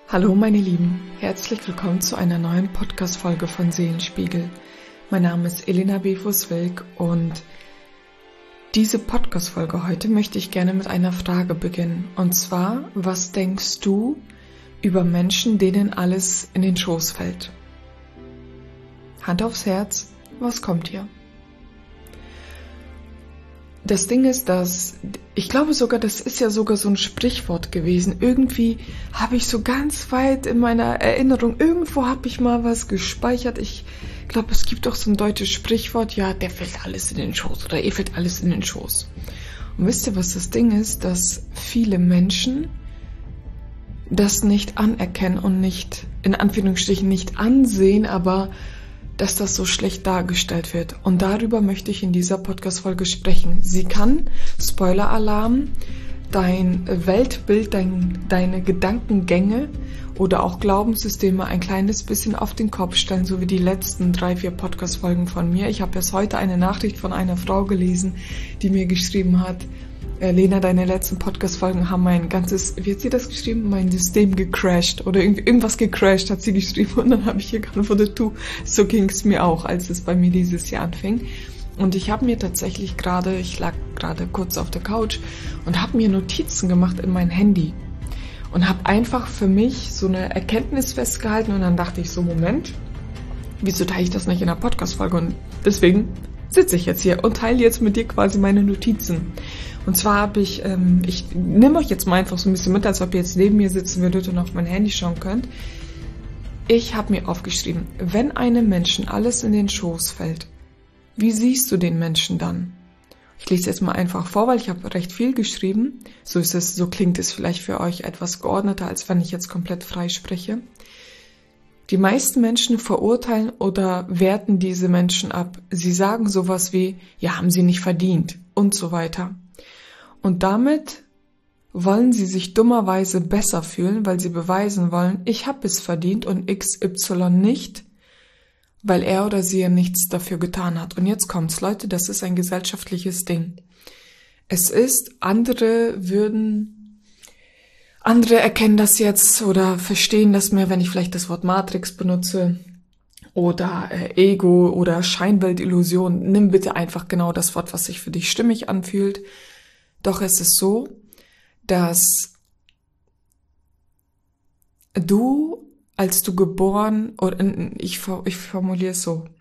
Hallo meine Lieben, herzlich willkommen zu einer neuen Podcast-Folge von Seelenspiegel. Mein Name ist Elena Befus-Wilk und diese Podcast-Folge heute möchte ich gerne mit einer Frage beginnen. Und zwar, was denkst du über Menschen, denen alles in den Schoß fällt? Hand aufs Herz, was kommt hier? Das Ding ist, ich glaube sogar, das ist ja sogar so ein Sprichwort gewesen. Irgendwie habe ich so ganz weit in meiner Erinnerung, irgendwo habe ich mal was gespeichert. Ich glaube, es gibt auch so ein deutsches Sprichwort, ja, der fällt alles in den Schoß oder ihr fällt alles in den Schoß. Und wisst ihr, was das Ding ist? Dass viele Menschen das nicht anerkennen und nicht, in Anführungsstrichen, nicht ansehen, aber dass das so schlecht dargestellt wird. Und darüber möchte ich in dieser Podcast-Folge sprechen. Sie kann, Spoiler-Alarm, dein Weltbild, deine Gedankengänge oder auch Glaubenssysteme ein kleines bisschen auf den Kopf stellen, so wie die letzten 3-4 Podcast-Folgen von mir. Ich habe erst heute eine Nachricht von einer Frau gelesen, die mir geschrieben hat, Lena, deine letzten Podcast-Folgen haben mein ganzes, wie hat sie das geschrieben? Mein System gecrashed oder irgendwas gecrashed, hat sie geschrieben. Und dann habe ich hier geantwortet, so ging es mir auch, als es bei mir dieses Jahr anfing. Und ich habe mir tatsächlich ich lag gerade kurz auf der Couch und habe mir Notizen gemacht in mein Handy. Und habe einfach für mich so eine Erkenntnis festgehalten und dann dachte ich so, Moment, wieso teile ich das nicht in einer Podcast-Folge? Und deswegen sitze ich jetzt hier und teile jetzt mit dir quasi meine Notizen. Und zwar habe ich nehme euch jetzt mal einfach so ein bisschen mit, als ob ihr jetzt neben mir sitzen würdet und auf mein Handy schauen könnt. Ich habe mir aufgeschrieben, wenn einem Menschen alles in den Schoß fällt, wie siehst du den Menschen dann? Ich lese jetzt mal einfach vor, weil ich habe recht viel geschrieben. So klingt es vielleicht für euch etwas geordneter, als wenn ich jetzt komplett frei spreche. Die meisten Menschen verurteilen oder werten diese Menschen ab. Sie sagen sowas wie, ja, haben sie nicht verdient und so weiter. Und damit wollen sie sich dummerweise besser fühlen, weil sie beweisen wollen, ich habe es verdient und XY nicht, weil er oder sie ja nichts dafür getan hat. Und jetzt kommt's, Leute, das ist ein gesellschaftliches Ding. Es ist, andere erkennen das jetzt oder verstehen das mehr, wenn ich vielleicht das Wort Matrix benutze oder Ego oder Scheinweltillusion. Nimm bitte einfach genau das Wort, was sich für dich stimmig anfühlt. Doch es ist so, dass du, als du geboren, oder ich formuliere es so,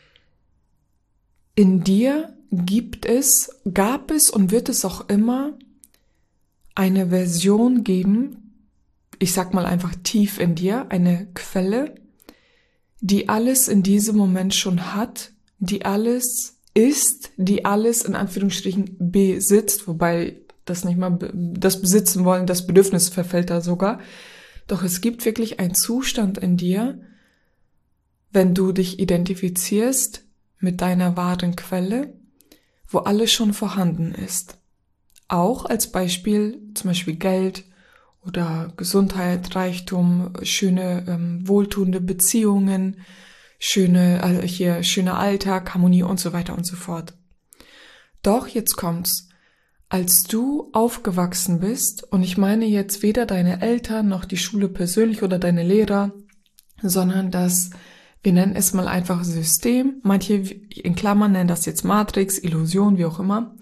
in dir gab es und wird es auch immer eine Version geben, ich sag mal einfach tief in dir, eine Quelle, die alles in diesem Moment schon hat, die alles ist, die alles in Anführungsstrichen besitzt, wobei das nicht mal das Besitzen wollen, das Bedürfnis verfällt da sogar. Doch es gibt wirklich einen Zustand in dir, wenn du dich identifizierst mit deiner wahren Quelle, wo alles schon vorhanden ist. Auch als Beispiel zum Beispiel Geld oder Gesundheit, Reichtum, wohltuende Beziehungen, schöner Alltag, Harmonie und so weiter und so fort. Doch jetzt kommt's. Als du aufgewachsen bist, und ich meine jetzt weder deine Eltern noch die Schule persönlich oder deine Lehrer, sondern wir nennen es mal einfach System, manche in Klammern nennen das jetzt Matrix, Illusion, wie auch immer,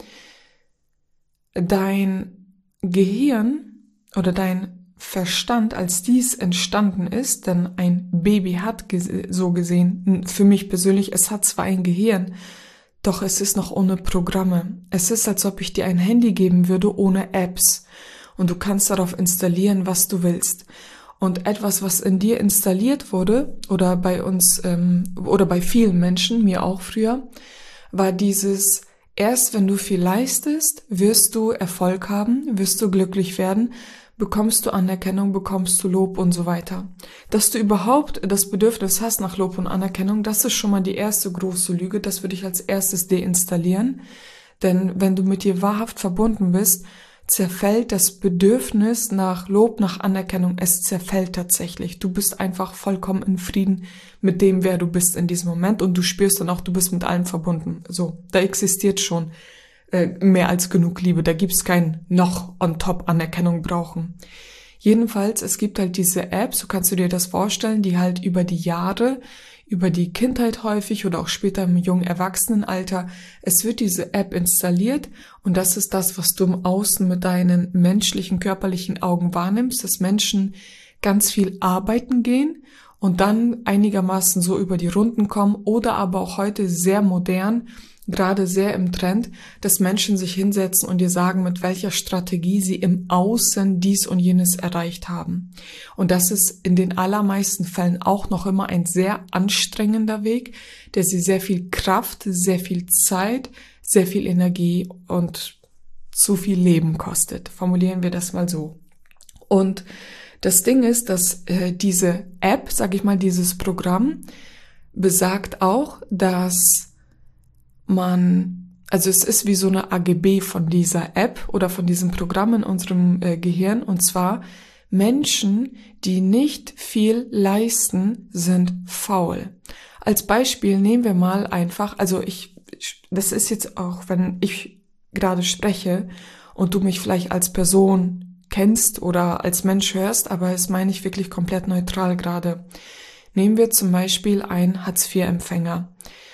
dein Gehirn oder dein Verstand, als dies entstanden ist, denn ein Baby hat so gesehen, für mich persönlich, es hat zwar ein Gehirn, doch es ist noch ohne Programme. Es ist, als ob ich dir ein Handy geben würde ohne Apps und du kannst darauf installieren, was du willst. Und etwas, was in dir installiert wurde, oder bei uns, oder bei vielen Menschen, mir auch früher, war dieses, erst wenn du viel leistest, wirst du Erfolg haben, wirst du glücklich werden, bekommst du Anerkennung, bekommst du Lob und so weiter. Dass du überhaupt das Bedürfnis hast nach Lob und Anerkennung, das ist schon mal die erste große Lüge, das würde ich als erstes deinstallieren. Denn wenn du mit dir wahrhaft verbunden bist, zerfällt das Bedürfnis nach Lob, nach Anerkennung, es zerfällt tatsächlich. Du bist einfach vollkommen in Frieden mit dem, wer du bist in diesem Moment und du spürst dann auch, du bist mit allem verbunden. So, da existiert schon mehr als genug Liebe, da gibt's kein noch on top Anerkennung brauchen. Jedenfalls, es gibt halt diese App, so kannst du dir das vorstellen, die halt über die Jahre, über die Kindheit häufig oder auch später im jungen Erwachsenenalter, es wird diese App installiert und das ist das, was du im Außen mit deinen menschlichen, körperlichen Augen wahrnimmst, dass Menschen ganz viel arbeiten gehen und dann einigermaßen so über die Runden kommen oder aber auch heute sehr modern, gerade sehr im Trend, dass Menschen sich hinsetzen und dir sagen, mit welcher Strategie sie im Außen dies und jenes erreicht haben. Und das ist in den allermeisten Fällen auch noch immer ein sehr anstrengender Weg, der sie sehr viel Kraft, sehr viel Zeit, sehr viel Energie und zu viel Leben kostet. Formulieren wir das mal so. Und das Ding ist, dass diese App, sag ich mal, dieses Programm, besagt auch, dass also es ist wie so eine AGB von dieser App oder von diesem Programm in unserem Gehirn, und zwar Menschen, die nicht viel leisten, sind faul. Als Beispiel nehmen wir mal einfach, das ist jetzt auch, wenn ich gerade spreche und du mich vielleicht als Person kennst oder als Mensch hörst, aber das meine ich wirklich komplett neutral gerade. Nehmen wir zum Beispiel einen Hartz-IV-Empfänger.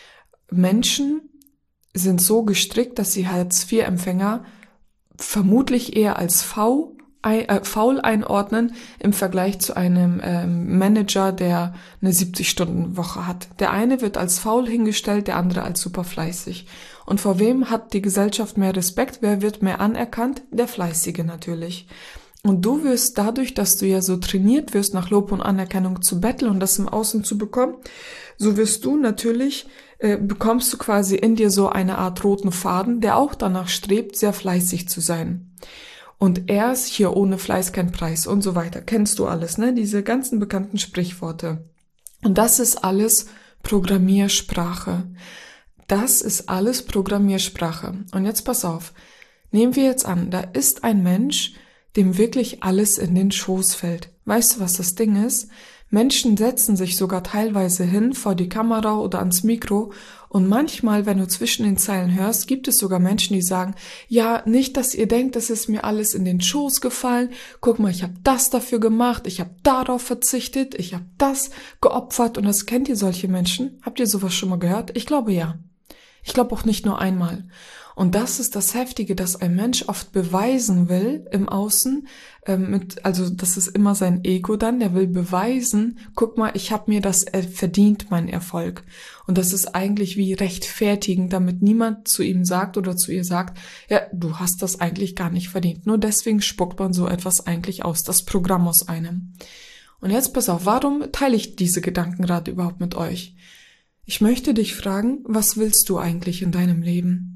Menschen sind so gestrickt, dass sie Hartz-IV-Empfänger vermutlich eher als faul einordnen im Vergleich zu einem Manager, der eine 70-Stunden-Woche hat. Der eine wird als faul hingestellt, der andere als super fleißig. Und vor wem hat die Gesellschaft mehr Respekt? Wer wird mehr anerkannt? Der Fleißige natürlich. Und du wirst dadurch, dass du ja so trainiert wirst, nach Lob und Anerkennung zu betteln und das im Außen zu bekommen, so wirst du natürlich, bekommst du quasi in dir so eine Art roten Faden, der auch danach strebt, sehr fleißig zu sein. Und erst hier ohne Fleiß kein Preis und so weiter. Kennst du alles, ne? Diese ganzen bekannten Sprichworte. Und das ist alles Programmiersprache. Das ist alles Programmiersprache. Und jetzt pass auf. Nehmen wir jetzt an, da ist ein Mensch, dem wirklich alles in den Schoß fällt. Weißt du, was das Ding ist? Menschen setzen sich sogar teilweise hin vor die Kamera oder ans Mikro und manchmal, wenn du zwischen den Zeilen hörst, gibt es sogar Menschen, die sagen, ja, nicht, dass ihr denkt, das ist mir alles in den Schoß gefallen, guck mal, ich habe das dafür gemacht, ich habe darauf verzichtet, ich habe das geopfert und das kennt ihr solche Menschen? Habt ihr sowas schon mal gehört? Ich glaube ja. Ich glaube auch nicht nur einmal. Und das ist das Heftige, dass ein Mensch oft beweisen will im Außen, also das ist immer sein Ego dann, der will beweisen, guck mal, ich habe mir das verdient, mein Erfolg. Und das ist eigentlich wie rechtfertigen, damit niemand zu ihm sagt oder zu ihr sagt, ja, du hast das eigentlich gar nicht verdient. Nur deswegen spuckt man so etwas eigentlich aus, das Programm aus einem. Und jetzt pass auf, warum teile ich diese Gedanken gerade überhaupt mit euch? Ich möchte dich fragen, was willst du eigentlich in deinem Leben?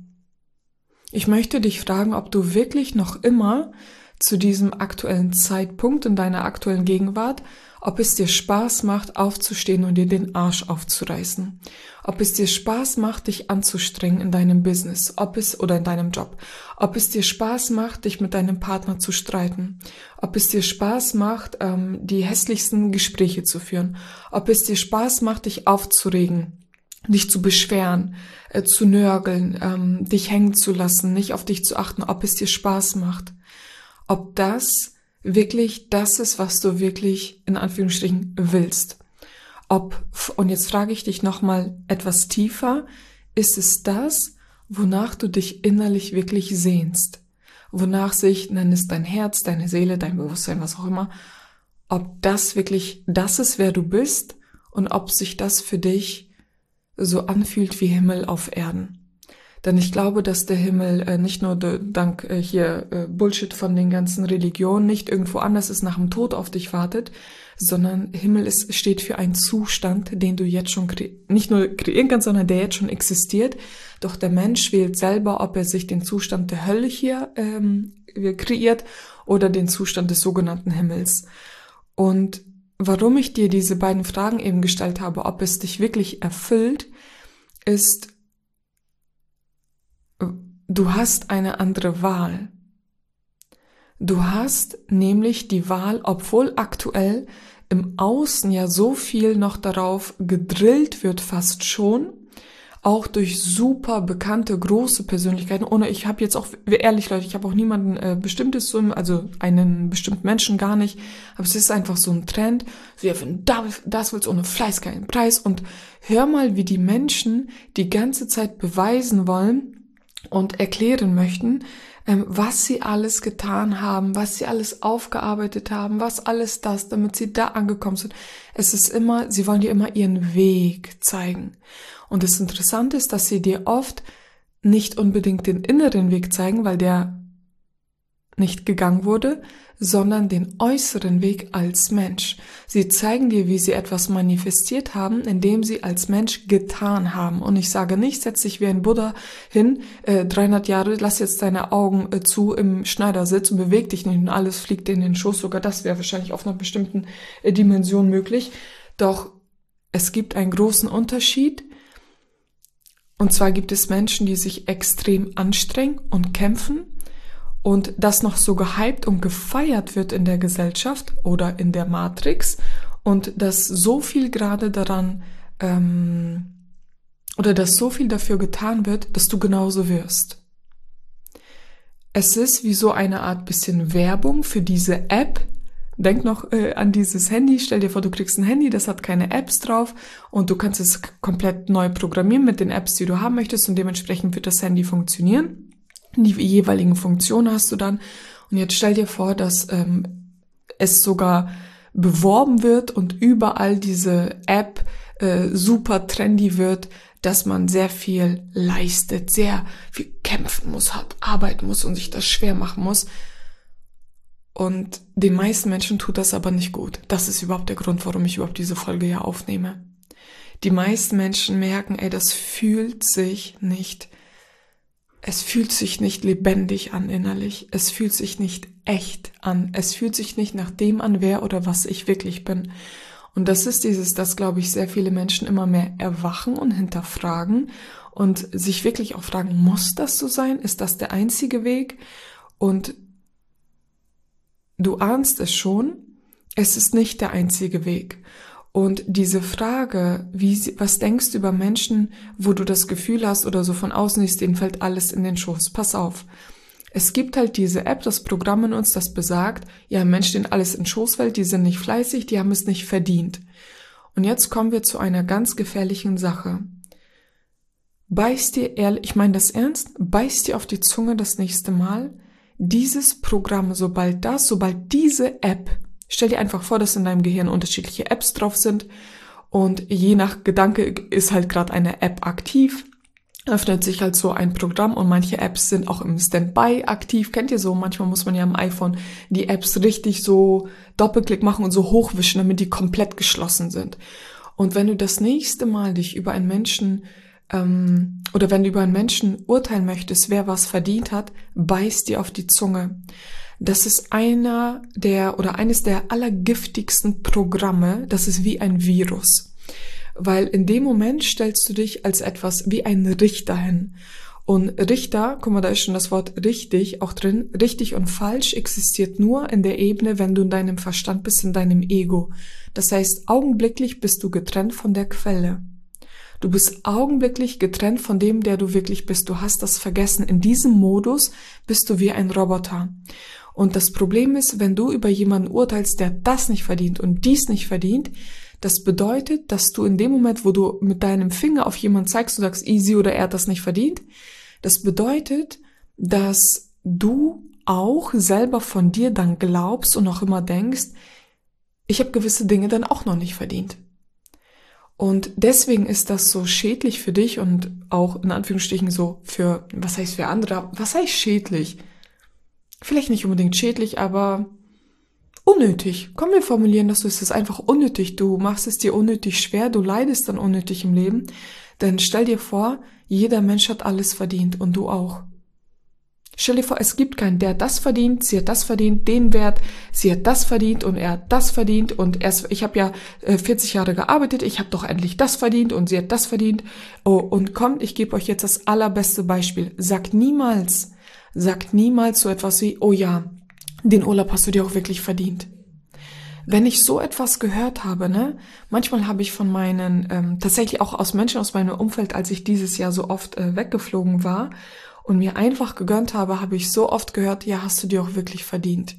Ich möchte dich fragen, ob du wirklich noch immer zu diesem aktuellen Zeitpunkt in deiner aktuellen Gegenwart, ob es dir Spaß macht, aufzustehen und dir den Arsch aufzureißen. Ob es dir Spaß macht, dich anzustrengen in deinem Business, oder in deinem Job. Ob es dir Spaß macht, dich mit deinem Partner zu streiten. Ob es dir Spaß macht, die hässlichsten Gespräche zu führen. Ob es dir Spaß macht, dich aufzuregen, dich zu beschweren, zu nörgeln, dich hängen zu lassen, nicht auf dich zu achten, ob es dir Spaß macht. Ob das wirklich das ist, was du wirklich in Anführungsstrichen willst. Und jetzt frage ich dich nochmal etwas tiefer, ist es das, wonach du dich innerlich wirklich sehnst? Wonach sich, nenn es dein Herz, deine Seele, dein Bewusstsein, was auch immer, ob das wirklich das ist, wer du bist und ob sich das für dich so anfühlt wie Himmel auf Erden. Denn ich glaube, dass der Himmel nicht nur dank Bullshit von den ganzen Religionen nicht irgendwo anders ist, nach dem Tod auf dich wartet, sondern Himmel steht für einen Zustand, den du jetzt schon nicht nur kreieren kannst, sondern der jetzt schon existiert. Doch der Mensch wählt selber, ob er sich den Zustand der Hölle hier kreiert oder den Zustand des sogenannten Himmels. Und warum ich dir diese beiden Fragen eben gestellt habe, ob es dich wirklich erfüllt, ist, du hast eine andere Wahl. Du hast nämlich die Wahl, obwohl aktuell im Außen ja so viel noch darauf gedrillt wird, fast schon, auch durch super bekannte, große Persönlichkeiten. Ohne, ich habe jetzt auch, ehrlich Leute, ich habe auch niemanden Bestimmtes, also einen bestimmten Menschen gar nicht, aber es ist einfach so ein Trend, so ja, wenn das willst, ohne Fleiß keinen Preis. Und hör mal, wie die Menschen die ganze Zeit beweisen wollen und erklären möchten, was sie alles getan haben, was sie alles aufgearbeitet haben, was alles das, damit sie da angekommen sind. Es ist immer, sie wollen dir immer ihren Weg zeigen. Und das Interessante ist, dass sie dir oft nicht unbedingt den inneren Weg zeigen, weil der nicht gegangen wurde, sondern den äußeren Weg als Mensch. Sie zeigen dir, wie sie etwas manifestiert haben, indem sie als Mensch getan haben. Und ich sage nicht, setz dich wie ein Buddha hin, 300 Jahre, lass jetzt deine Augen zu im Schneidersitz und beweg dich nicht und alles fliegt dir in den Schoß. Sogar das wäre wahrscheinlich auf einer bestimmten Dimension möglich. Doch es gibt einen großen Unterschied. Und zwar gibt es Menschen, die sich extrem anstrengen und kämpfen, und das noch so gehypt und gefeiert wird in der Gesellschaft oder in der Matrix und dass so viel gerade daran oder dass so viel dafür getan wird, dass du genauso wirst. Es ist wie so eine Art bisschen Werbung für diese App. Denk noch an dieses Handy. Stell dir vor, du kriegst ein Handy, das hat keine Apps drauf und du kannst es komplett neu programmieren mit den Apps, die du haben möchtest, und dementsprechend wird das Handy funktionieren. Die jeweiligen Funktionen hast du dann. Und jetzt stell dir vor, dass es sogar beworben wird und überall diese App super trendy wird, dass man sehr viel leistet, sehr viel kämpfen muss, hart arbeiten muss und sich das schwer machen muss. Und den meisten Menschen tut das aber nicht gut. Das ist überhaupt der Grund, warum ich überhaupt diese Folge hier aufnehme. Die meisten Menschen merken, das fühlt sich nicht lebendig an innerlich. Es fühlt sich nicht echt an. Es fühlt sich nicht nach dem an, wer oder was ich wirklich bin. Und das ist dass, glaube ich, sehr viele Menschen immer mehr erwachen und hinterfragen und sich wirklich auch fragen, muss das so sein? Ist das der einzige Weg? Und du ahnst es schon, es ist nicht der einzige Weg. Und diese Frage, was denkst du über Menschen, wo du das Gefühl hast oder so von außen siehst, denen fällt alles in den Schoß. Pass auf. Es gibt halt diese App, das Programm in uns, das besagt, ja, Menschen, denen alles in den Schoß fällt, die sind nicht fleißig, die haben es nicht verdient. Und jetzt kommen wir zu einer ganz gefährlichen Sache. Beiß dir ehrlich, ich meine das ernst, beiß dir auf die Zunge das nächste Mal. Dieses Programm, sobald diese App, stell dir einfach vor, dass in deinem Gehirn unterschiedliche Apps drauf sind und je nach Gedanke ist halt gerade eine App aktiv, öffnet sich halt so ein Programm und manche Apps sind auch im Standby aktiv. Kennt ihr so? Manchmal muss man ja am iPhone die Apps richtig so Doppelklick machen und so hochwischen, damit die komplett geschlossen sind. Und wenn du das nächste Mal dich über einen Menschen oder wenn du über einen Menschen urteilen möchtest, wer was verdient hat, beiß dir auf die Zunge. Das ist eines der allergiftigsten Programme. Das ist wie ein Virus. Weil in dem Moment stellst du dich als etwas wie ein Richter hin. Und Richter, guck mal, da ist schon das Wort richtig auch drin. Richtig und falsch existiert nur in der Ebene, wenn du in deinem Verstand bist, in deinem Ego. Das heißt, augenblicklich bist du getrennt von der Quelle. Du bist augenblicklich getrennt von dem, der du wirklich bist. Du hast das vergessen. In diesem Modus bist du wie ein Roboter. Und das Problem ist, wenn du über jemanden urteilst, der das nicht verdient und dies nicht verdient, das bedeutet, dass du in dem Moment, wo du mit deinem Finger auf jemanden zeigst und sagst, easy oder er hat das nicht verdient, das bedeutet, dass du auch selber von dir dann glaubst und auch immer denkst, ich habe gewisse Dinge dann auch noch nicht verdient. Und deswegen ist das so schädlich für dich und auch in Anführungsstrichen so was heißt für andere, was heißt schädlich? Vielleicht nicht unbedingt schädlich, aber unnötig. Komm, wir formulieren das so, es ist einfach unnötig. Du machst es dir unnötig schwer, du leidest dann unnötig im Leben. Denn stell dir vor, jeder Mensch hat alles verdient und du auch. Stell dir vor, es gibt keinen, der hat das verdient, sie hat das verdient, den Wert, sie hat das verdient und er hat das verdient und ich habe ja 40 Jahre gearbeitet, ich habe doch endlich das verdient und sie hat das verdient. Oh, und kommt, ich gebe euch jetzt das allerbeste Beispiel. Sagt niemals so etwas wie, oh ja, den Urlaub hast du dir auch wirklich verdient. Wenn ich so etwas gehört habe, ne, manchmal habe ich von meinen, tatsächlich auch aus Menschen aus meinem Umfeld, als ich dieses Jahr so oft weggeflogen war und mir einfach gegönnt habe, habe ich so oft gehört, ja, hast du dir auch wirklich verdient.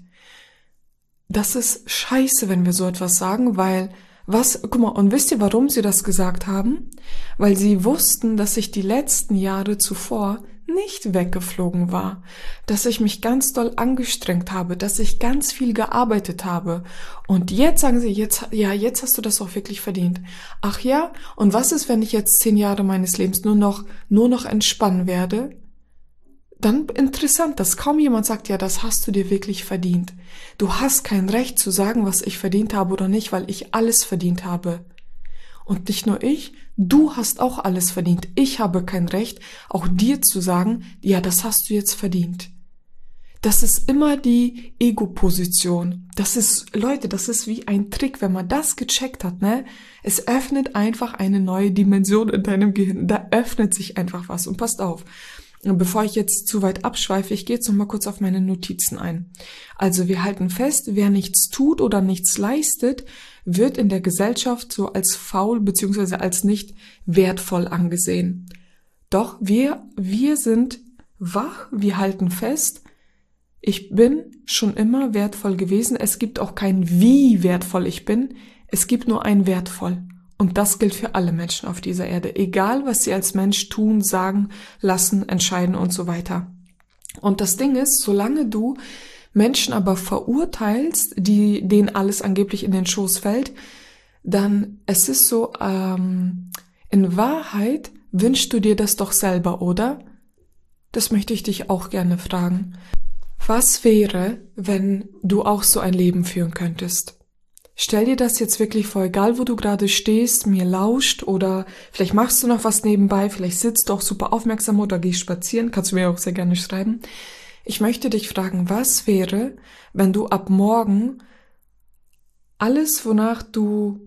Das ist scheiße, wenn wir so etwas sagen, weil guck mal, und wisst ihr, warum sie das gesagt haben? Weil sie wussten, dass ich die letzten Jahre zuvor nicht weggeflogen war, dass ich mich ganz doll angestrengt habe, dass ich ganz viel gearbeitet habe. Und jetzt sagen sie, jetzt hast du das auch wirklich verdient. Ach ja, und was ist, wenn ich jetzt 10 Jahre meines Lebens nur noch entspannen werde? Dann interessant, dass kaum jemand sagt, ja, das hast du dir wirklich verdient. Du hast kein Recht zu sagen, was ich verdient habe oder nicht, weil ich alles verdient habe. Und nicht nur ich, du hast auch alles verdient. Ich habe kein Recht, auch dir zu sagen, ja, das hast du jetzt verdient. Das ist immer die Ego-Position. Leute, das ist wie ein Trick, wenn man das gecheckt hat, ne? Es öffnet einfach eine neue Dimension in deinem Gehirn. Da öffnet sich einfach was. Und passt auf. Und bevor ich jetzt zu weit abschweife, ich gehe jetzt noch mal kurz auf meine Notizen ein. Also wir halten fest, wer nichts tut oder nichts leistet, wird in der Gesellschaft so als faul bzw. als nicht wertvoll angesehen. Doch wir sind wach, wir halten fest, ich bin schon immer wertvoll gewesen. Es gibt auch kein wie wertvoll ich bin, es gibt nur ein wertvoll. Und das gilt für alle Menschen auf dieser Erde, egal was sie als Mensch tun, sagen, lassen, entscheiden und so weiter. Und das Ding ist, solange du Menschen aber verurteilst, denen alles angeblich in den Schoß fällt, dann es ist so, in Wahrheit wünschst du dir das doch selber, oder? Das möchte ich dich auch gerne fragen. Was wäre, wenn du auch so ein Leben führen könntest? Stell dir das jetzt wirklich vor, egal wo du gerade stehst, mir lauscht oder vielleicht machst du noch was nebenbei, vielleicht sitzt du auch super aufmerksam oder gehst spazieren, kannst du mir auch sehr gerne schreiben. Ich möchte dich fragen, was wäre, wenn du ab morgen alles, wonach du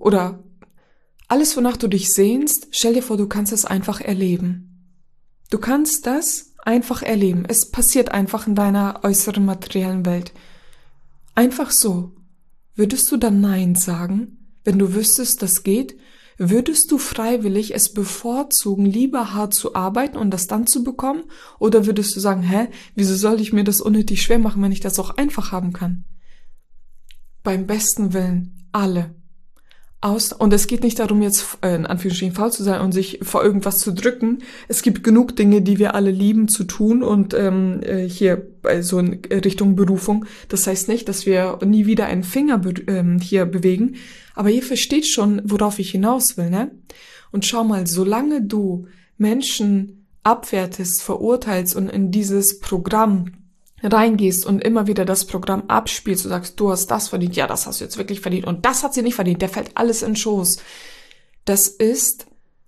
dich sehnst, stell dir vor, du kannst es einfach erleben. Du kannst das einfach erleben. Es passiert einfach in deiner äußeren materiellen Welt. Einfach so. Würdest du dann Nein sagen, wenn du wüsstest, das geht? Würdest du freiwillig es bevorzugen, lieber hart zu arbeiten und das dann zu bekommen? Oder würdest du sagen, wieso soll ich mir das unnötig schwer machen, wenn ich das auch einfach haben kann? Beim besten Willen, alle. Und es geht nicht darum, jetzt in Anführungsstrichen faul zu sein und sich vor irgendwas zu drücken. Es gibt genug Dinge, die wir alle lieben zu tun und hier so in Richtung Berufung. Das heißt nicht, dass wir nie wieder einen Finger hier bewegen. Aber ihr versteht schon, worauf ich hinaus will, ne? Und schau mal, solange du Menschen abwertest, verurteilst und in dieses Programm reingehst und immer wieder das Programm abspielst, du sagst, du hast das verdient, ja, das hast du jetzt wirklich verdient und das hat sie nicht verdient, der fällt alles in den Schoß. Das ist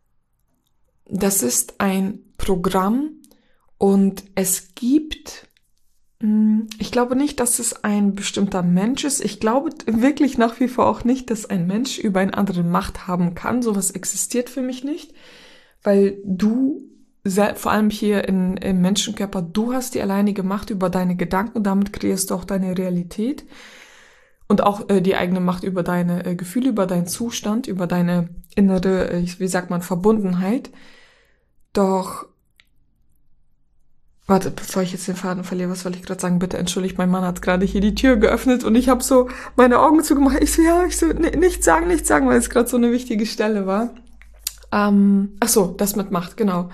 ein Programm und es gibt, ich glaube nicht, dass es ein bestimmter Mensch ist. Ich glaube wirklich nach wie vor auch nicht, dass ein Mensch über eine andere Macht haben kann. Sowas existiert für mich nicht, weil du vor allem hier im Menschenkörper, du hast die alleinige Macht über deine Gedanken, damit kreierst du auch deine Realität und auch die eigene Macht über deine Gefühle, über deinen Zustand, über deine innere, Verbundenheit. Doch, warte, bevor ich jetzt den Faden verliere, was wollte ich gerade sagen? Bitte entschuldigt, mein Mann hat gerade hier die Tür geöffnet und ich habe so meine Augen zugemacht. Nichts sagen, weil es gerade so eine wichtige Stelle war. Das mit Macht, genau.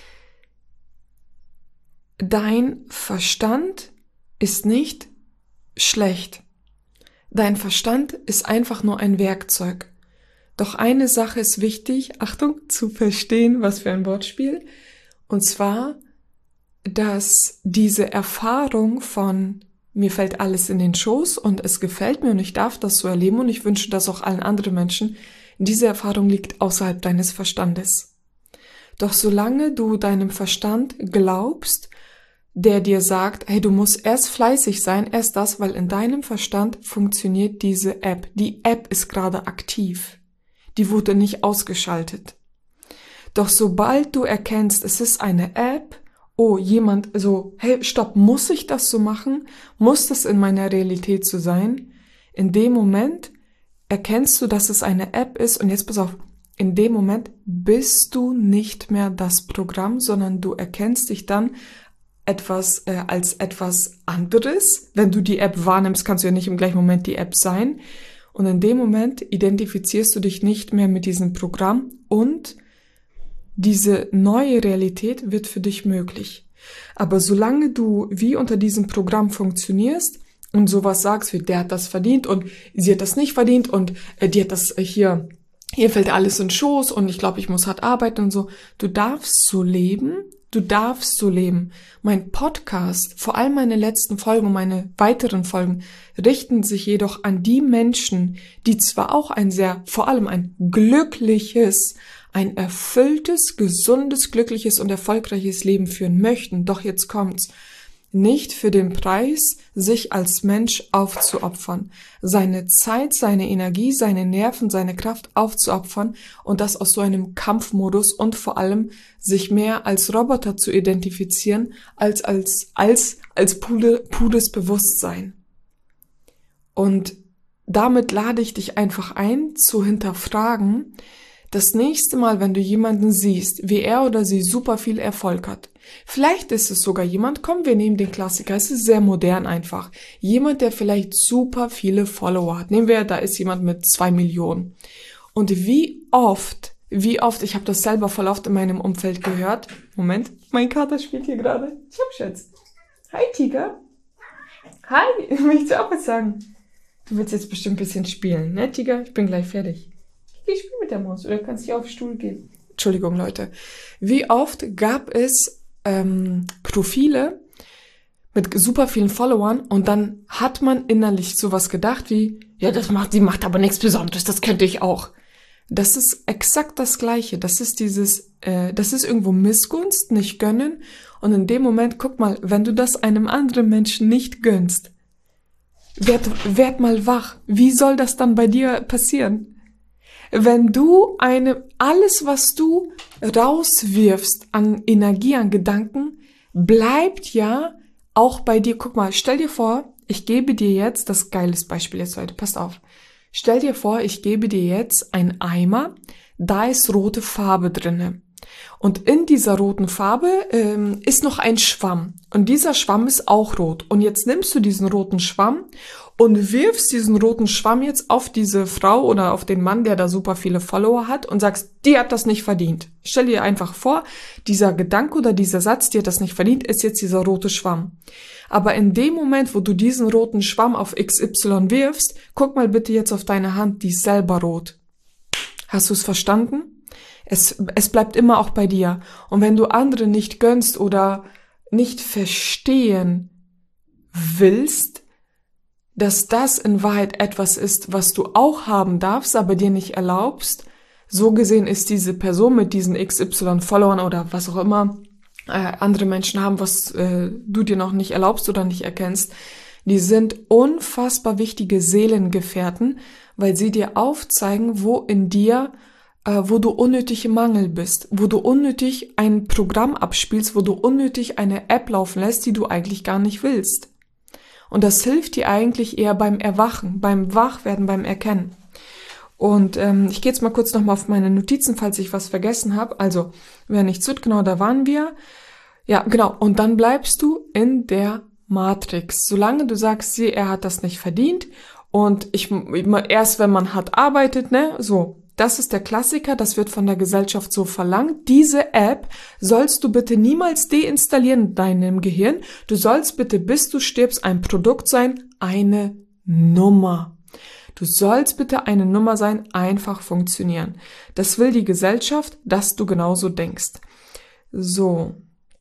Dein Verstand ist nicht schlecht. Dein Verstand ist einfach nur ein Werkzeug. Doch eine Sache ist wichtig, Achtung, zu verstehen, was für ein Wortspiel. Und zwar, dass diese Erfahrung von mir fällt alles in den Schoß und es gefällt mir und ich darf das so erleben und ich wünsche das auch allen anderen Menschen, diese Erfahrung liegt außerhalb deines Verstandes. Doch solange du deinem Verstand glaubst, der dir sagt, hey, du musst erst fleißig sein, erst das, weil in deinem Verstand funktioniert diese App. Die App ist gerade aktiv. Die wurde nicht ausgeschaltet. Doch sobald du erkennst, es ist eine App, hey, stopp, muss ich das so machen? Muss das in meiner Realität so sein? In dem Moment erkennst du, dass es eine App ist und jetzt pass auf, in dem Moment bist du nicht mehr das Programm, sondern du erkennst dich dann als etwas anderes. Wenn du die App wahrnimmst, kannst du ja nicht im gleichen Moment die App sein. Und in dem Moment identifizierst du dich nicht mehr mit diesem Programm und diese neue Realität wird für dich möglich. Aber solange du wie unter diesem Programm funktionierst und sowas sagst wie, der hat das verdient und sie hat das nicht verdient und die hat das hier fällt alles in den Schoß und ich glaube, ich muss hart arbeiten und so. Du darfst so leben. Mein Podcast, vor allem meine letzten Folgen und meine weiteren Folgen, richten sich jedoch an die Menschen, die zwar auch vor allem ein glückliches, ein erfülltes, gesundes, glückliches und erfolgreiches Leben führen möchten. Doch jetzt kommt's. Nicht für den Preis, sich als Mensch aufzuopfern, seine Zeit, seine Energie, seine Nerven, seine Kraft aufzuopfern und das aus so einem Kampfmodus und vor allem sich mehr als Roboter zu identifizieren, als pures Bewusstsein. Und damit lade ich dich einfach ein, zu hinterfragen, das nächste Mal, wenn du jemanden siehst, wie er oder sie super viel Erfolg hat, vielleicht ist es sogar jemand, komm, wir nehmen den Klassiker, es ist sehr modern einfach, jemand, der vielleicht super viele Follower hat. Nehmen wir, da ist jemand mit 2 Millionen. Und wie oft, ich habe das selber voll oft in meinem Umfeld gehört. Moment, mein Kater spielt hier gerade. Schatz. Hi, Tiger. Hi, möchtest du auch was sagen? Du willst jetzt bestimmt ein bisschen spielen, ne, Tiger? Ich bin gleich fertig. Ich spiele mit der Maus oder kannst hier auf den Stuhl gehen. Entschuldigung, Leute. Wie oft gab es Profile mit super vielen Followern und dann hat man innerlich sowas gedacht wie, ja, die macht aber nichts Besonderes, das könnte ich auch. Das ist exakt das Gleiche. Das ist das ist irgendwo Missgunst, nicht gönnen. Und in dem Moment, guck mal, wenn du das einem anderen Menschen nicht gönnst, werd mal wach. Wie soll das dann bei dir passieren? Wenn du alles, was du rauswirfst an Energie, an Gedanken, bleibt ja auch bei dir. Guck mal, stell dir vor, ich gebe dir jetzt, das geiles Beispiel jetzt heute, passt auf. Stell dir vor, ich gebe dir jetzt einen Eimer, da ist rote Farbe drinne. Und in dieser roten Farbe ist noch ein Schwamm. Und dieser Schwamm ist auch rot. Und jetzt nimmst du diesen roten Schwamm und wirfst diesen roten Schwamm jetzt auf diese Frau oder auf den Mann, der da super viele Follower hat und sagst, die hat das nicht verdient. Stell dir einfach vor, dieser Gedanke oder dieser Satz, die hat das nicht verdient, ist jetzt dieser rote Schwamm. Aber in dem Moment, wo du diesen roten Schwamm auf XY wirfst, guck mal bitte jetzt auf deine Hand, die ist selber rot. Hast du es verstanden? Es bleibt immer auch bei dir. Und wenn du andere nicht gönnst oder nicht verstehen willst, dass das in Wahrheit etwas ist, was du auch haben darfst, aber dir nicht erlaubst, so gesehen ist diese Person mit diesen XY-Followern oder was auch immer andere Menschen haben, was du dir noch nicht erlaubst oder nicht erkennst, die sind unfassbar wichtige Seelengefährten, weil sie dir aufzeigen, wo in dir wo du unnötig im Mangel bist, wo du unnötig ein Programm abspielst, wo du unnötig eine App laufen lässt, die du eigentlich gar nicht willst. Und das hilft dir eigentlich eher beim Erwachen, beim Wachwerden, beim Erkennen. Und ich gehe jetzt mal kurz nochmal auf meine Notizen, falls ich was vergessen habe. Also, wer nichts wird, genau, da waren wir. Ja, genau. Und dann bleibst du in der Matrix. Solange du sagst, er hat das nicht verdient und erst wenn man hart arbeitet, ne, so. Das ist der Klassiker, das wird von der Gesellschaft so verlangt. Diese App sollst du bitte niemals deinstallieren in deinem Gehirn. Du sollst bitte, bis du stirbst, ein Produkt sein, eine Nummer. Du sollst bitte eine Nummer sein, einfach funktionieren. Das will die Gesellschaft, dass du genauso denkst. So.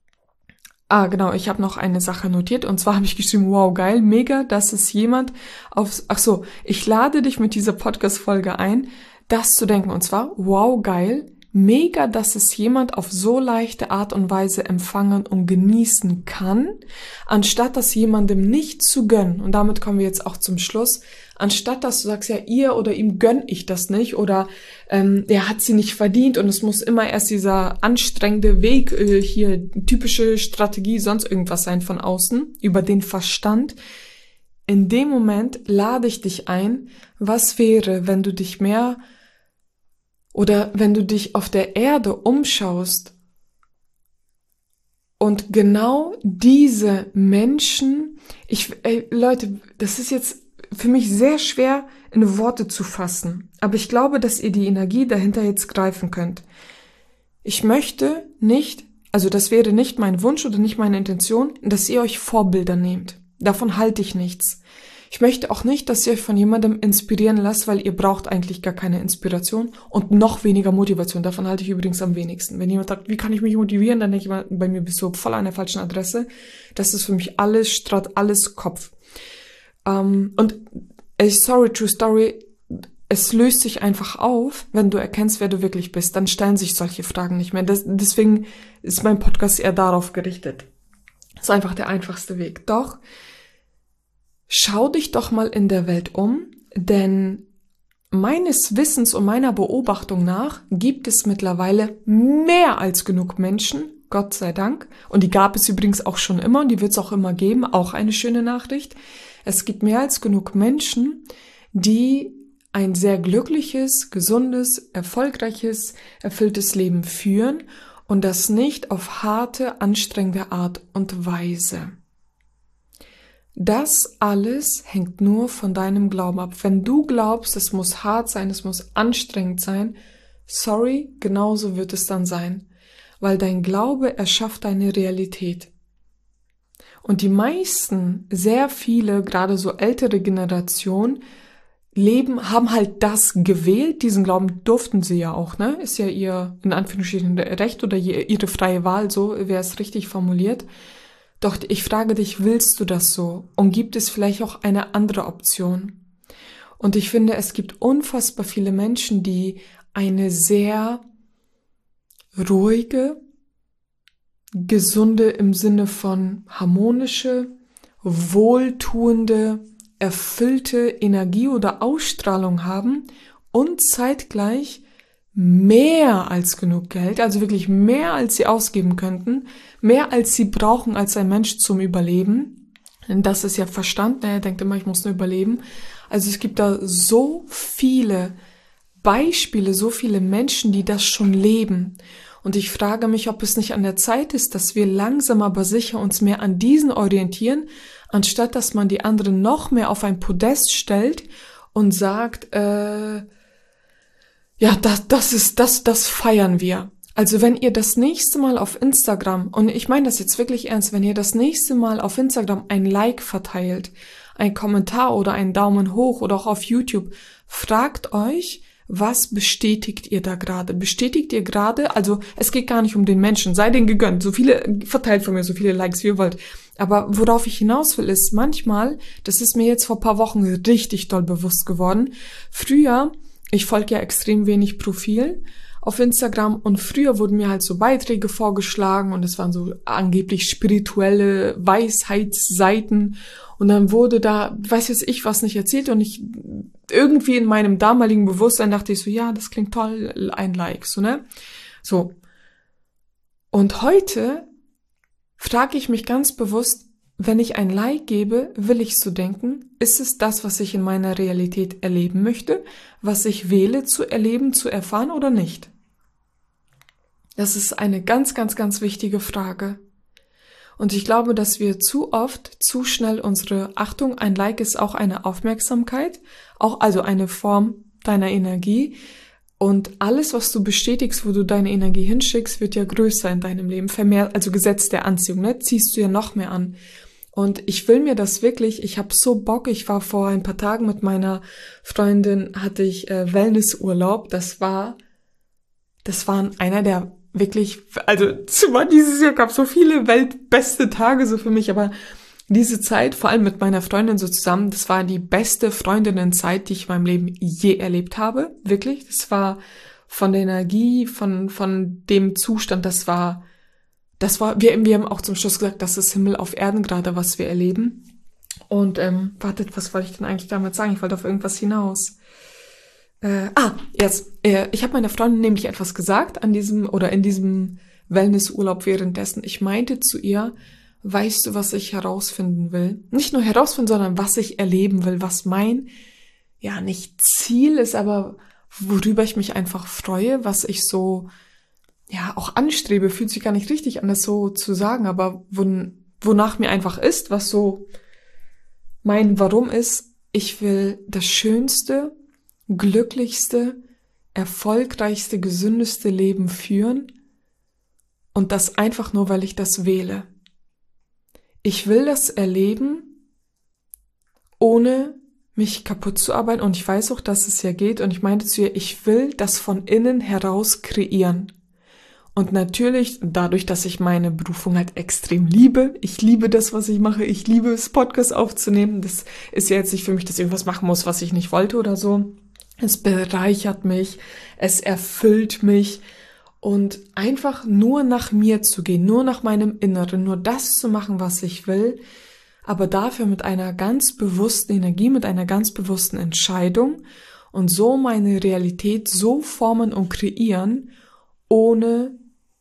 Genau, ich habe noch eine Sache notiert und zwar habe ich geschrieben, wow, geil, mega, dass es jemand ich lade dich mit dieser Podcast-Folge ein, das zu denken. Und zwar, wow, geil, mega, dass es jemand auf so leichte Art und Weise empfangen und genießen kann, anstatt das jemandem nicht zu gönnen. Und damit kommen wir jetzt auch zum Schluss. Anstatt dass du sagst, ja, ihr oder ihm gönn ich das nicht oder er hat sie nicht verdient und es muss immer erst dieser anstrengende Weg, hier typische Strategie, sonst irgendwas sein von außen, über den Verstand. in dem Moment lade ich dich ein, was wäre, wenn du dich mehr oder wenn du dich auf der Erde umschaust und genau diese Menschen, Leute, das ist jetzt für mich sehr schwer in Worte zu fassen, aber ich glaube, dass ihr die Energie dahinter jetzt greifen könnt. Ich möchte nicht, also das wäre nicht mein Wunsch oder nicht meine Intention, dass ihr euch Vorbilder nehmt. Davon halte ich nichts. Ich möchte auch nicht, dass ihr euch von jemandem inspirieren lasst, weil ihr braucht eigentlich gar keine Inspiration und noch weniger Motivation. Davon halte ich übrigens am wenigsten. Wenn jemand sagt, wie kann ich mich motivieren, dann denke ich mal, bei mir bist du voll an der falschen Adresse. Das ist für mich alles alles Kopf. Sorry, true story, es löst sich einfach auf, wenn du erkennst, wer du wirklich bist. Dann stellen sich solche Fragen nicht mehr. Deswegen ist mein Podcast eher darauf gerichtet. Das ist einfach der einfachste Weg. Doch, schau dich doch mal in der Welt um, denn meines Wissens und meiner Beobachtung nach gibt es mittlerweile mehr als genug Menschen, Gott sei Dank. Und die gab es übrigens auch schon immer und die wird es auch immer geben, auch eine schöne Nachricht. Es gibt mehr als genug Menschen, die ein sehr glückliches, gesundes, erfolgreiches, erfülltes Leben führen und das nicht auf harte, anstrengende Art und Weise. Das alles hängt nur von deinem Glauben ab. Wenn du glaubst, es muss hart sein, es muss anstrengend sein, sorry, genauso wird es dann sein, weil dein Glaube erschafft deine Realität. Und die meisten, sehr viele, gerade so ältere Generationen, haben halt das gewählt, diesen Glauben durften sie ja auch, ne? Ist ja ihr, in Anführungsstrichen, Recht oder ihre freie Wahl, so wäre es richtig formuliert. Doch ich frage dich, willst du das so? Und gibt es vielleicht auch eine andere Option? Und ich finde, es gibt unfassbar viele Menschen, die eine sehr ruhige, gesunde im Sinne von harmonische, wohltuende, erfüllte Energie oder Ausstrahlung haben und zeitgleich mehr als genug Geld, also wirklich mehr als sie ausgeben könnten, mehr als sie brauchen als ein Mensch zum Überleben. Denn das ist ja Verstand, ne? Er denkt immer, ich muss nur überleben. Also es gibt da so viele Beispiele, so viele Menschen, die das schon leben. Und ich frage mich, ob es nicht an der Zeit ist, dass wir langsam aber sicher uns mehr an diesen orientieren, anstatt dass man die anderen noch mehr auf ein Podest stellt und sagt, das feiern wir. Also wenn ihr das nächste Mal auf Instagram, und ich meine das jetzt wirklich ernst, wenn ihr das nächste Mal auf Instagram ein Like verteilt, ein Kommentar oder einen Daumen hoch oder auch auf YouTube, fragt euch, was bestätigt ihr da gerade? Bestätigt ihr gerade, also es geht gar nicht um den Menschen, sei denen gegönnt, verteilt von mir so viele Likes wie ihr wollt. Aber worauf ich hinaus will, ist manchmal, das ist mir jetzt vor ein paar Wochen richtig doll bewusst geworden, früher, ich folge ja extrem wenig Profilen auf Instagram und früher wurden mir halt so Beiträge vorgeschlagen und es waren so angeblich spirituelle Weisheitsseiten und dann wurde da, weiß jetzt ich was nicht erzählt und ich irgendwie in meinem damaligen Bewusstsein dachte ich so, ja, das klingt toll, ein Like, so, ne? So. Und heute frage ich mich ganz bewusst, wenn ich ein Like gebe, will ich so denken, ist es das, was ich in meiner Realität erleben möchte, was ich wähle zu erleben, zu erfahren oder nicht? Das ist eine ganz, ganz, ganz wichtige Frage. Und ich glaube, dass wir zu oft, zu schnell Achtung, ein Like ist auch eine Aufmerksamkeit, auch also eine Form deiner Energie. Und alles, was du bestätigst, wo du deine Energie hinschickst, wird ja größer in deinem Leben, vermehrt, also Gesetz der Anziehung, ne? Ziehst du ja noch mehr an. Und ich will mir das wirklich, ich habe so Bock, ich war vor ein paar Tagen mit meiner Freundin, hatte ich Wellnessurlaub, das waren einer der wirklich, also dieses Jahr gab so viele weltbeste Tage so für mich, aber diese Zeit, vor allem mit meiner Freundin so zusammen, das war die beste Freundinnenzeit, die ich in meinem Leben je erlebt habe, wirklich. Das war von der Energie, von dem Zustand, wir haben auch zum Schluss gesagt, das ist Himmel auf Erden gerade, was wir erleben. Und wartet, was wollte ich denn eigentlich damit sagen? Ich wollte auf irgendwas hinaus. Ich habe meiner Freundin nämlich etwas gesagt in diesem Wellnessurlaub währenddessen. Ich meinte zu ihr, weißt du, was ich herausfinden will? Nicht nur herausfinden, sondern was ich erleben will, was mein, ja, nicht Ziel ist, aber worüber ich mich einfach freue, was ich so, ja, auch anstrebe, fühlt sich gar nicht richtig an, das so zu sagen, aber wonach mir einfach ist, was so mein Warum ist, ich will das schönste, glücklichste, erfolgreichste, gesündeste Leben führen und das einfach nur, weil ich das wähle. Ich will das erleben, ohne mich kaputt zu arbeiten und ich weiß auch, dass es ja geht und ich meinte zu ihr, ich will das von innen heraus kreieren. Und natürlich, dadurch, dass ich meine Berufung halt extrem liebe, ich liebe das, was ich mache, ich liebe es, Podcast aufzunehmen, das ist ja jetzt nicht für mich, dass ich irgendwas machen muss, was ich nicht wollte oder so. Es bereichert mich, es erfüllt mich und einfach nur nach mir zu gehen, nur nach meinem Inneren, nur das zu machen, was ich will, aber dafür mit einer ganz bewussten Energie, mit einer ganz bewussten Entscheidung und so meine Realität so formen und kreieren, ohne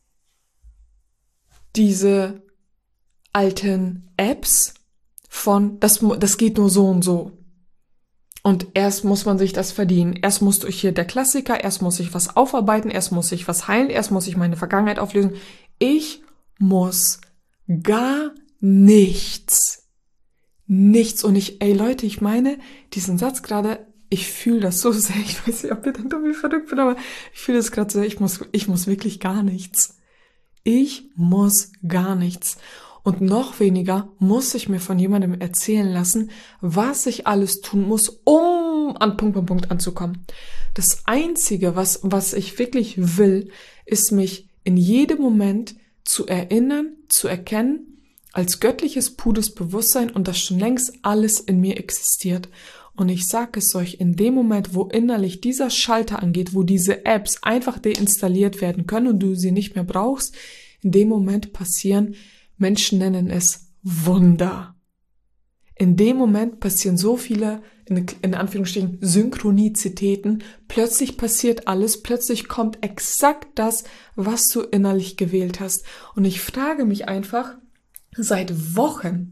diese alten Apps von, das geht nur so und so. Und erst muss man sich das verdienen. Erst muss ich hier der Klassiker, erst muss ich was aufarbeiten, erst muss ich was heilen, erst muss ich meine Vergangenheit auflösen. Ich muss gar nichts. Nichts. Und ey Leute, ich meine, diesen Satz gerade, ich fühle das so sehr. Ich weiß nicht, ob ihr denkt, wie verrückt bin, aber ich fühle das gerade so, ich muss wirklich gar nichts. Ich muss gar nichts. Und noch weniger muss ich mir von jemandem erzählen lassen, was ich alles tun muss, um an Punkt anzukommen. Das Einzige, was ich wirklich will, ist mich in jedem Moment zu erinnern, zu erkennen, als göttliches, pures Bewusstsein und dass schon längst alles in mir existiert. Und ich sage es euch, in dem Moment, wo innerlich dieser Schalter angeht, wo diese Apps einfach deinstalliert werden können und du sie nicht mehr brauchst, in dem Moment passieren, Menschen nennen es Wunder. In dem Moment passieren so viele, in Anführungsstrichen, Synchronizitäten. Plötzlich passiert alles, plötzlich kommt exakt das, was du innerlich gewählt hast. Und ich frage mich einfach seit Wochen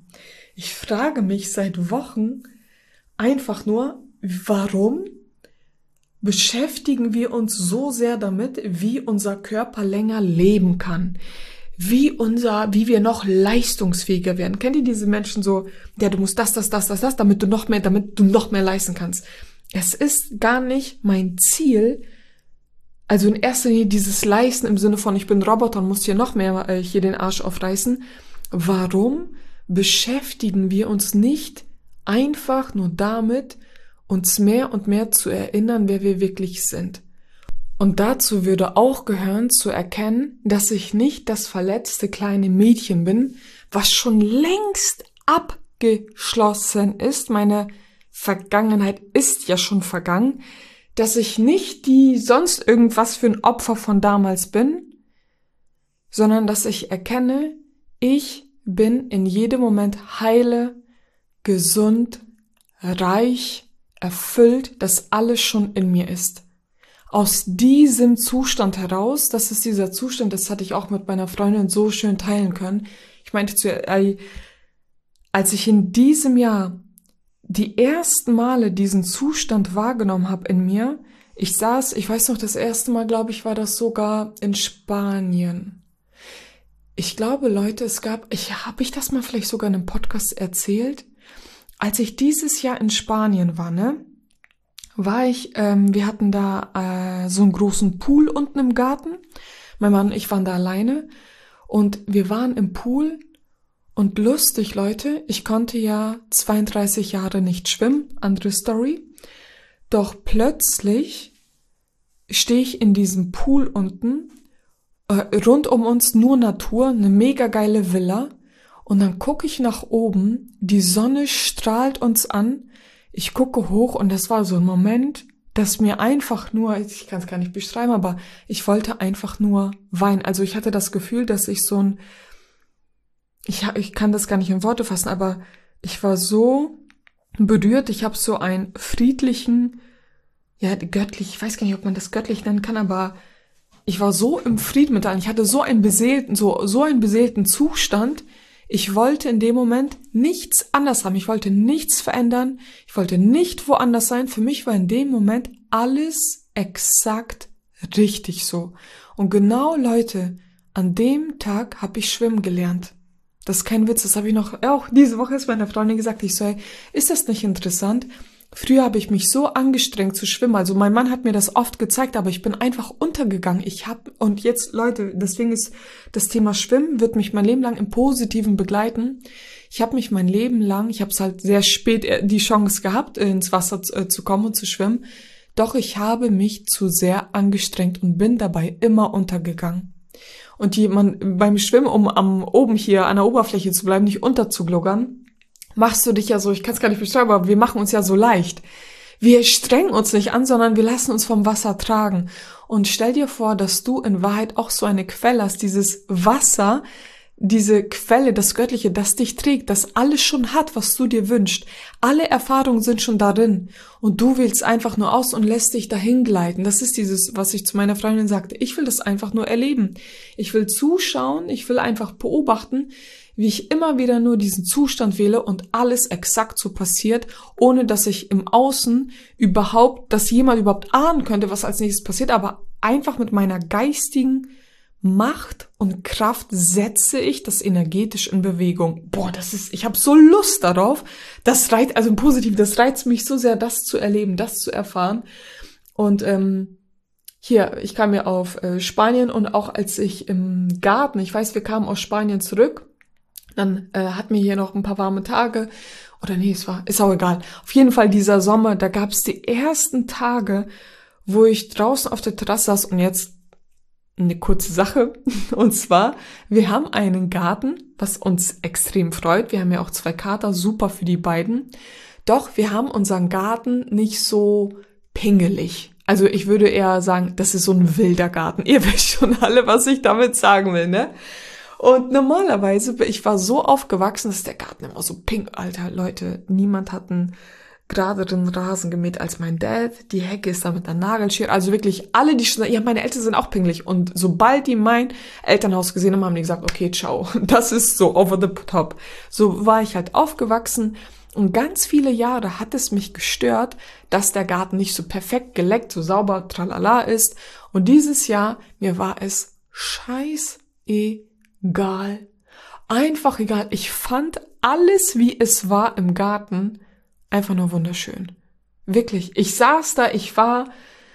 einfach nur, warum beschäftigen wir uns so sehr damit, wie unser Körper länger leben kann? Wie wir noch leistungsfähiger werden. Kennt ihr diese Menschen so, ja, du musst das, damit du noch mehr leisten kannst. Es ist gar nicht mein Ziel, also in erster Linie dieses Leisten im Sinne von, ich bin Roboter und muss hier noch mehr hier den Arsch aufreißen. Warum beschäftigen wir uns nicht einfach nur damit, uns mehr und mehr zu erinnern, wer wir wirklich sind? Und dazu würde auch gehören, zu erkennen, dass ich nicht das verletzte kleine Mädchen bin, was schon längst abgeschlossen ist. Meine Vergangenheit ist ja schon vergangen. Dass ich nicht die sonst irgendwas für ein Opfer von damals bin, sondern dass ich erkenne, ich bin in jedem Moment heile, gesund, reich, erfüllt, dass alles schon in mir ist. Aus diesem Zustand heraus, das ist dieser Zustand, das hatte ich auch mit meiner Freundin so schön teilen können. Ich meinte zu ihr, als ich in diesem Jahr die ersten Male diesen Zustand wahrgenommen habe in mir, ich weiß noch, das erste Mal, glaube ich, war das sogar in Spanien. Ich glaube, Leute, habe ich das mal vielleicht sogar in einem Podcast erzählt? Als ich dieses Jahr in Spanien war, wir hatten da so einen großen Pool unten im Garten. Mein Mann und ich waren da alleine und wir waren im Pool und lustig, Leute, ich konnte ja 32 Jahre nicht schwimmen, andere Story. Doch plötzlich stehe ich in diesem Pool unten, rund um uns nur Natur, eine mega geile Villa und dann gucke ich nach oben, die Sonne strahlt uns an. Ich gucke hoch und das war so ein Moment, dass mir einfach nur, ich kann es gar nicht beschreiben, aber ich wollte einfach nur weinen. Also ich hatte das Gefühl, dass ich ich kann das gar nicht in Worte fassen, aber ich war so berührt. Ich habe so einen friedlichen, ja, göttlich, ich weiß gar nicht, ob man das göttlich nennen kann, aber ich war so im Frieden mit allen. Ich hatte so einen beseelten Zustand, Ich wollte in dem Moment nichts anders haben. Ich wollte nichts verändern. Ich wollte nicht woanders sein. Für mich war in dem Moment alles exakt richtig so. Und genau, Leute, an dem Tag habe ich schwimmen gelernt. Das ist kein Witz, das habe ich noch, auch diese Woche ist meiner Freundin gesagt, ich so, hey, ist das nicht interessant? Früher habe ich mich so angestrengt zu schwimmen, also mein Mann hat mir das oft gezeigt, aber ich bin einfach untergegangen. Und jetzt, Leute, deswegen ist das Thema Schwimmen, wird mich mein Leben lang im Positiven begleiten. Ich habe mich mein Leben lang, ich habe es halt sehr spät die Chance gehabt, ins Wasser zu kommen und zu schwimmen, doch ich habe mich zu sehr angestrengt und bin dabei immer untergegangen. Und beim Schwimmen, um oben hier an der Oberfläche zu bleiben, nicht unterzugluckern, machst du dich ja so, ich kann es gar nicht beschreiben, aber wir machen uns ja so leicht. Wir strengen uns nicht an, sondern wir lassen uns vom Wasser tragen. Und stell dir vor, dass du in Wahrheit auch so eine Quelle hast, dieses Wasser, diese Quelle, das Göttliche, das dich trägt, das alles schon hat, was du dir wünschst. Alle Erfahrungen sind schon darin. Und du wählst einfach nur aus und lässt dich dahin gleiten. Das ist dieses, was ich zu meiner Freundin sagte. Ich will das einfach nur erleben. Ich will zuschauen, ich will einfach beobachten, wie ich immer wieder nur diesen Zustand wähle und alles exakt so passiert, ohne dass ich im Außen dass jemand überhaupt ahnen könnte, was als nächstes passiert, aber einfach mit meiner geistigen Macht und Kraft setze ich das energetisch in Bewegung. Boah, ich habe so Lust darauf. Das reizt mich so sehr, das zu erleben, das zu erfahren. Und ich kam ja auf Spanien und auch als ich im Garten, ich weiß, wir kamen aus Spanien zurück, dann hatten wir hier noch ein paar warme Tage. Oder nee, ist auch egal. Auf jeden Fall dieser Sommer, da gab es die ersten Tage, wo ich draußen auf der Terrasse saß und jetzt eine kurze Sache. Und zwar, wir haben einen Garten, was uns extrem freut. Wir haben ja auch 2 Kater, super für die beiden. Doch wir haben unseren Garten nicht so pingelig. Also ich würde eher sagen, das ist so ein wilder Garten. Ihr wisst schon alle, was ich damit sagen will, ne? Und normalerweise, ich war so aufgewachsen, dass der Garten immer so pink, Alter, Leute, niemand hat einen geraderen Rasen gemäht als mein Dad. Die Hecke ist da mit einer Nagelschere. Also wirklich alle, meine Eltern sind auch pingelig. Und sobald die mein Elternhaus gesehen haben, haben die gesagt, okay, ciao. Das ist so over the top. So war ich halt aufgewachsen. Und ganz viele Jahre hat es mich gestört, dass der Garten nicht so perfekt geleckt, so sauber, tralala ist. Und dieses Jahr, mir war es scheißegal. Einfach egal. Ich fand alles, wie es war im Garten, einfach nur wunderschön. Wirklich. Ich saß da, ich war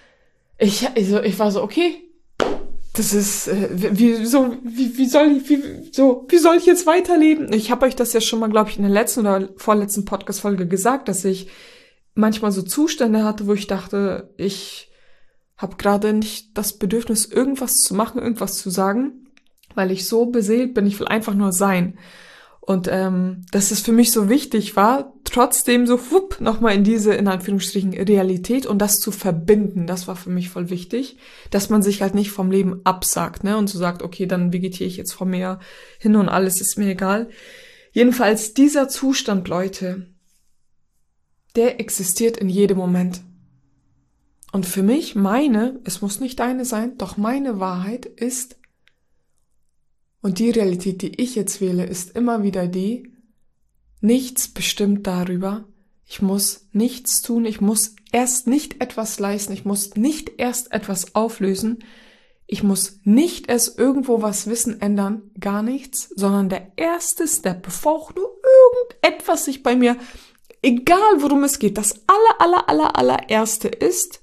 so, okay, das ist, wie soll ich jetzt weiterleben? Ich habe euch das ja schon mal, glaube ich, in der letzten oder vorletzten Podcast-Folge gesagt, dass ich manchmal so Zustände hatte, wo ich dachte, ich habe gerade nicht das Bedürfnis, irgendwas zu machen, irgendwas zu sagen, weil ich so beseelt bin, ich will einfach nur sein. Und dass es für mich so wichtig war, trotzdem so nochmal in diese, in Anführungsstrichen, Realität und das zu verbinden, das war für mich voll wichtig, dass man sich halt nicht vom Leben absagt, ne, und so sagt, okay, dann vegetiere ich jetzt vor mir hin und alles ist mir egal. Jedenfalls dieser Zustand, Leute, der existiert in jedem Moment. Und für mich, es muss nicht deine sein, doch meine Wahrheit ist, und die Realität, die ich jetzt wähle, ist immer wieder nichts bestimmt darüber. Ich muss nichts tun, ich muss erst nicht etwas leisten, ich muss nicht erst etwas auflösen, ich muss nicht erst irgendwo was wissen, ändern, gar nichts, sondern der erste Step, bevor auch nur irgendetwas sich bei mir, egal worum es geht, das allererste ist,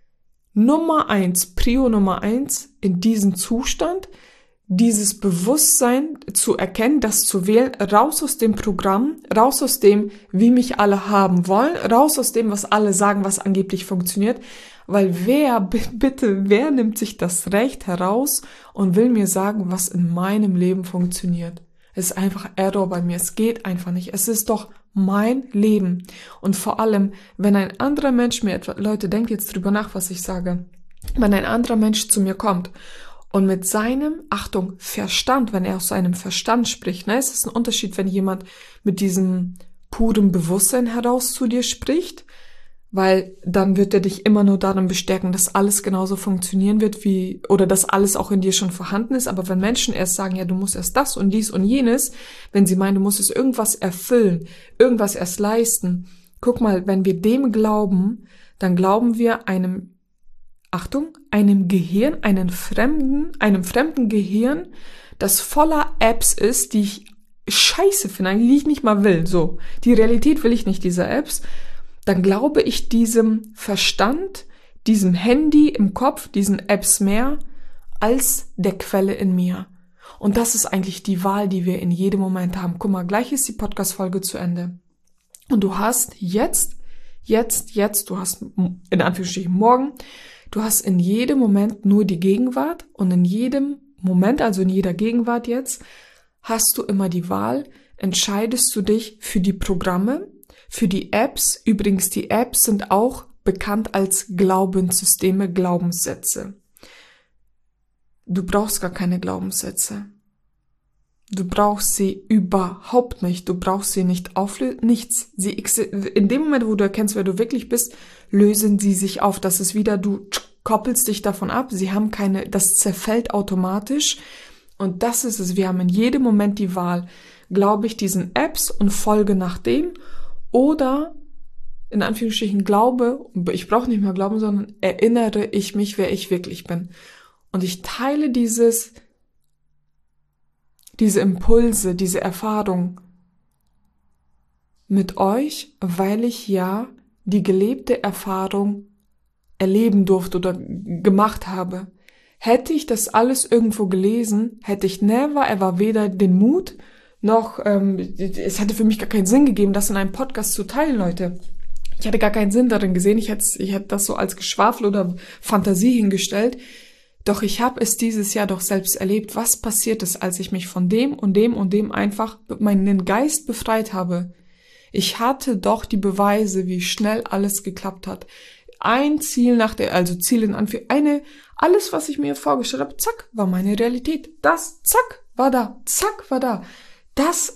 Prio Nummer 1 in diesem Zustand, dieses Bewusstsein zu erkennen, das zu wählen, raus aus dem Programm, raus aus dem, wie mich alle haben wollen, raus aus dem, was alle sagen, was angeblich funktioniert, weil wer nimmt sich das Recht heraus und will mir sagen, was in meinem Leben funktioniert? Es ist einfach Error bei mir, es geht einfach nicht, es ist doch mein Leben. Und vor allem, wenn ein anderer Mensch Leute, denkt jetzt drüber nach, was ich sage, wenn ein anderer Mensch zu mir kommt und mit seinem, Achtung, Verstand, wenn er aus seinem Verstand spricht, ne, es ist ein Unterschied, wenn jemand mit diesem purem Bewusstsein heraus zu dir spricht, weil dann wird er dich immer nur darin bestärken, dass alles genauso funktionieren wird oder dass alles auch in dir schon vorhanden ist. Aber wenn Menschen erst sagen, ja, du musst erst das und dies und jenes, wenn sie meinen, du musst es irgendwas erfüllen, irgendwas erst leisten. Guck mal, wenn wir dem glauben, dann glauben wir einem Gehirn, einem fremden Gehirn, das voller Apps ist, die ich scheiße finde, die ich nicht mal will. So, die Realität will ich nicht, diese Apps. Dann glaube ich diesem Verstand, diesem Handy im Kopf, diesen Apps mehr als der Quelle in mir. Und das ist eigentlich die Wahl, die wir in jedem Moment haben. Guck mal, gleich ist die Podcast-Folge zu Ende. Und du hast jetzt, du hast in Anführungsstrichen morgen, du hast in jedem Moment nur die Gegenwart und in jedem Moment, also in jeder Gegenwart jetzt, hast du immer die Wahl, entscheidest du dich für die Programme, für die Apps. Übrigens, die Apps sind auch bekannt als Glaubenssysteme, Glaubenssätze. Du brauchst gar keine Glaubenssätze. Du brauchst sie überhaupt nicht. Du brauchst sie nicht auflösen, nichts. In dem Moment, wo du erkennst, wer du wirklich bist, lösen sie sich auf. Das ist wieder, du koppelst dich davon ab. Sie haben das zerfällt automatisch. Und das ist es. Wir haben in jedem Moment die Wahl. Glaube ich diesen Apps und folge nach dem? Oder, in Anführungsstrichen, ich brauche nicht mehr glauben, sondern erinnere ich mich, wer ich wirklich bin. Und ich teile diese Impulse, diese Erfahrung mit euch, weil ich ja die gelebte Erfahrung erleben durfte oder gemacht habe. Hätte ich das alles irgendwo gelesen, hätte ich never ever weder den Mut noch, es hätte für mich gar keinen Sinn gegeben, das in einem Podcast zu teilen, Leute. Ich hätte gar keinen Sinn darin gesehen, ich hätte das so als Geschwafel oder Fantasie hingestellt. Doch ich habe es dieses Jahr doch selbst erlebt, was passiert ist, als ich mich von dem und dem und dem einfach meinen Geist befreit habe. Ich hatte doch die Beweise, wie schnell alles geklappt hat. Ein Ziel alles, was ich mir vorgestellt habe, zack, war meine Realität. Das, zack, war da. Das,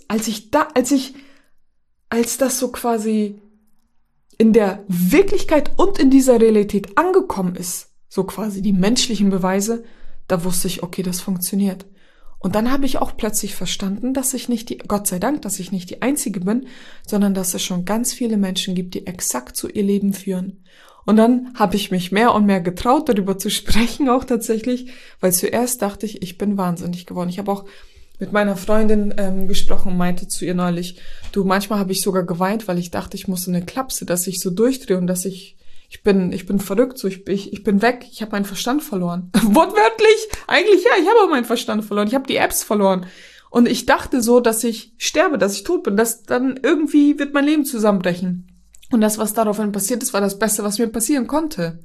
als das so quasi in der Wirklichkeit und in dieser Realität angekommen ist, so quasi die menschlichen Beweise, da wusste ich, okay, das funktioniert. Und dann habe ich auch plötzlich verstanden, Gott sei Dank, dass ich nicht die Einzige bin, sondern dass es schon ganz viele Menschen gibt, die exakt so ihr Leben führen. Und dann habe ich mich mehr und mehr getraut, darüber zu sprechen, auch tatsächlich, weil zuerst dachte ich bin wahnsinnig geworden. Ich habe auch mit meiner Freundin gesprochen und meinte zu ihr neulich, du, manchmal habe ich sogar geweint, weil ich dachte, ich muss so eine Klapse, dass ich so durchdrehe und dass ich bin verrückt, so ich bin weg, ich habe meinen Verstand verloren. Wortwörtlich, eigentlich ja, ich habe auch meinen Verstand verloren, ich habe die Apps verloren. Und ich dachte so, dass ich sterbe, dass ich tot bin, dass dann irgendwie wird mein Leben zusammenbrechen. Und das, was daraufhin passiert ist, war das Beste, was mir passieren konnte.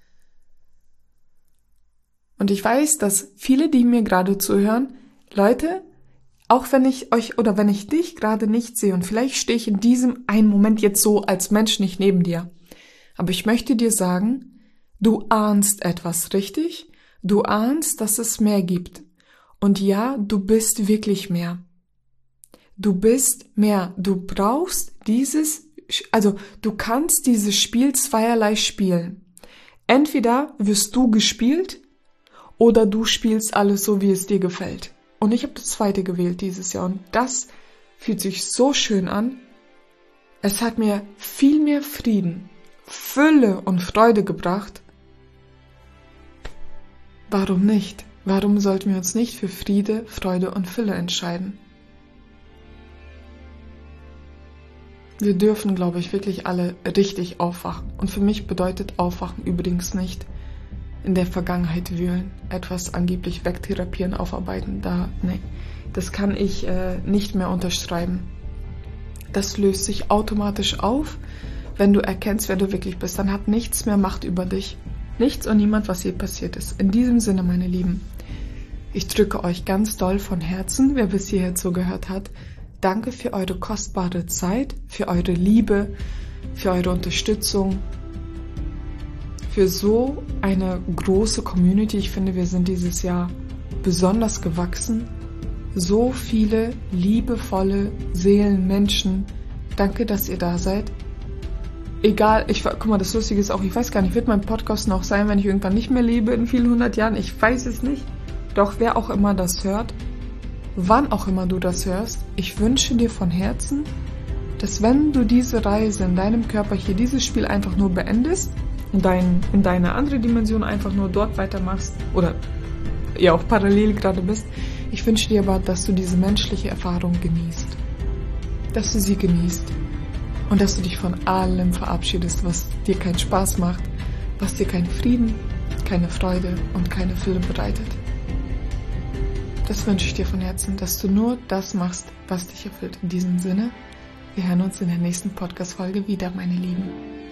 Und ich weiß, dass viele, die mir gerade zuhören, Leute, auch wenn ich dich gerade nicht sehe und vielleicht stehe ich in diesem einen Moment jetzt so als Mensch nicht neben dir, aber ich möchte dir sagen, du ahnst etwas, richtig? Du ahnst, dass es mehr gibt. Und ja, du bist wirklich mehr. Du bist mehr. Du brauchst du kannst dieses Spiel zweierlei spielen. Entweder wirst du gespielt oder du spielst alles so, wie es dir gefällt. Und ich habe das zweite gewählt dieses Jahr und das fühlt sich so schön an. Es hat mir viel mehr Frieden, Fülle und Freude gebracht. Warum nicht? Warum sollten wir uns nicht für Friede, Freude und Fülle entscheiden? Wir dürfen, glaube ich, wirklich alle richtig aufwachen. Und für mich bedeutet Aufwachen übrigens nicht in der Vergangenheit wühlen, etwas angeblich wegtherapieren, aufarbeiten. Das kann ich nicht mehr unterschreiben. Das löst sich automatisch auf, wenn du erkennst, wer du wirklich bist. Dann hat nichts mehr Macht über dich. Nichts und niemand, was hier passiert ist. In diesem Sinne, meine Lieben, ich drücke euch ganz doll von Herzen, wer bis hierher zugehört hat. Danke für eure kostbare Zeit, für eure Liebe, für eure Unterstützung, für so eine große Community. Ich finde, wir sind dieses Jahr besonders gewachsen. So viele liebevolle Seelen, Menschen. Danke, dass ihr da seid. egal, guck mal, das Lustige ist auch, ich weiß gar nicht, wird mein Podcast noch sein, wenn ich irgendwann nicht mehr lebe in vielen 100 Jahren? Ich weiß es nicht. Doch wer auch immer das hört, wann auch immer du das hörst, ich wünsche dir von Herzen, dass wenn du diese Reise in deinem Körper hier, dieses Spiel einfach nur beendest, in deine andere Dimension einfach nur dort weitermachst oder ja auch parallel gerade bist, ich wünsche dir aber, dass du diese menschliche Erfahrung genießt. Dass du sie genießt. Und dass du dich von allem verabschiedest, was dir keinen Spaß macht, was dir keinen Frieden, keine Freude und keine Fülle bereitet. Das wünsche ich dir von Herzen, dass du nur das machst, was dich erfüllt. In diesem Sinne, wir hören uns in der nächsten Podcast-Folge wieder, meine Lieben.